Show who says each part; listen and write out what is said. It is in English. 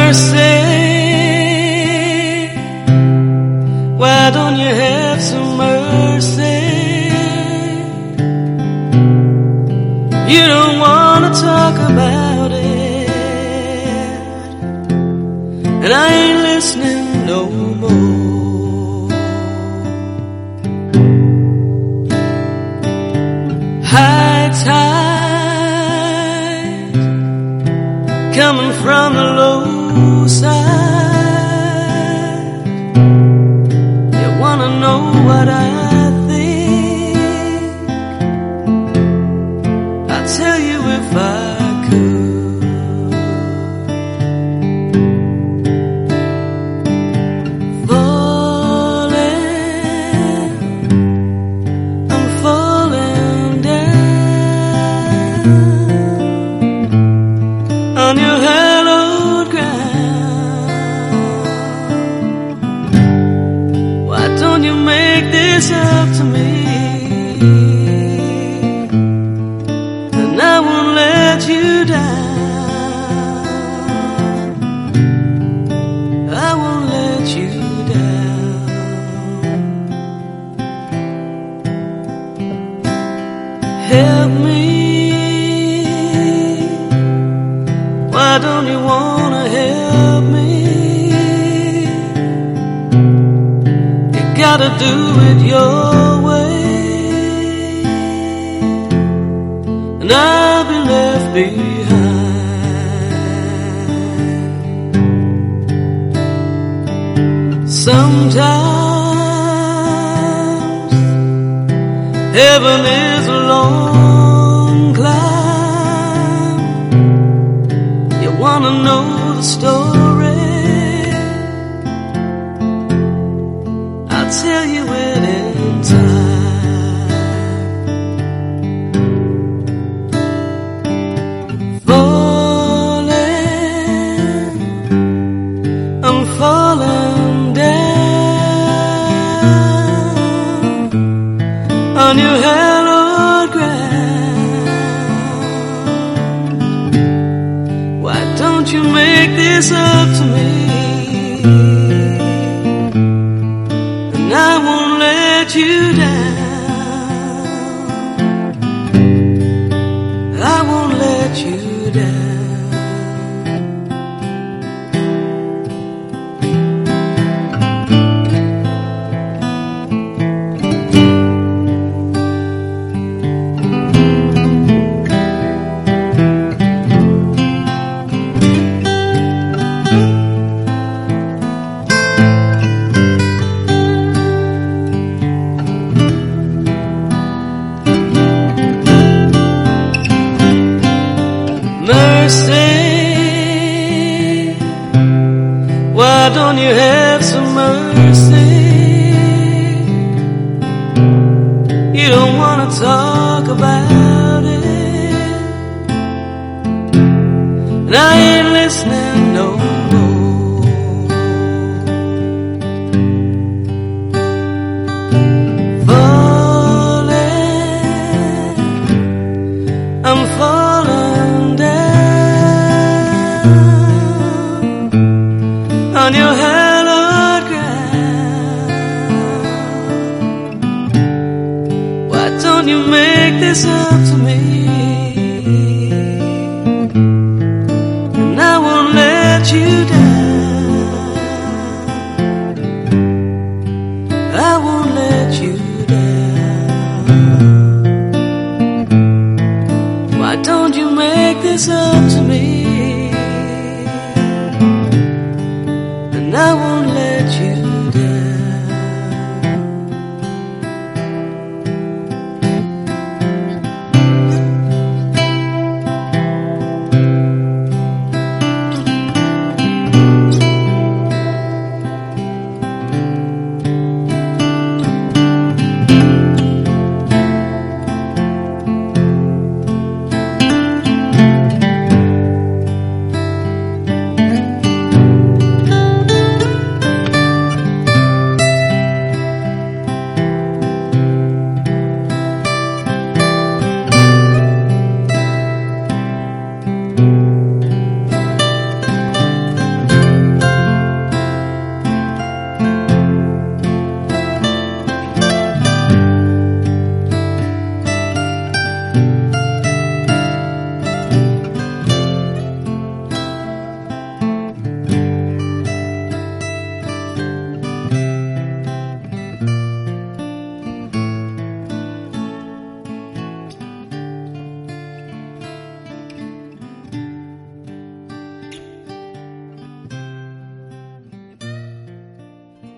Speaker 1: mercy, why don't you have some mercy? You don't want to talk about it, and I ain't listening no more. High tide coming from the low side. You wanna know what I think? I'll tell you if I could. Falling, I'm falling down on your hallowed ground. Why don't you make this up to me? And I won't let you down. I won't let you down. Help me. Why don't you wanna help me? You gotta do it your way, and I'll be left behind. Sometimes heaven is a long climb. You wanna know the story? I'll tell you it in time. Falling, I'm falling down on your hallowed ground. Why don't you make this up to me? And I won't let you down. I won't let you down. Mercy, why don't you have some mercy? You don't want to talk about it, and I ain't listening no more. Falling, I'm falling down on your hallowed ground. Why don't you make this up to me? And I won't let you down. I won't let you down. Why don't you make this up to me?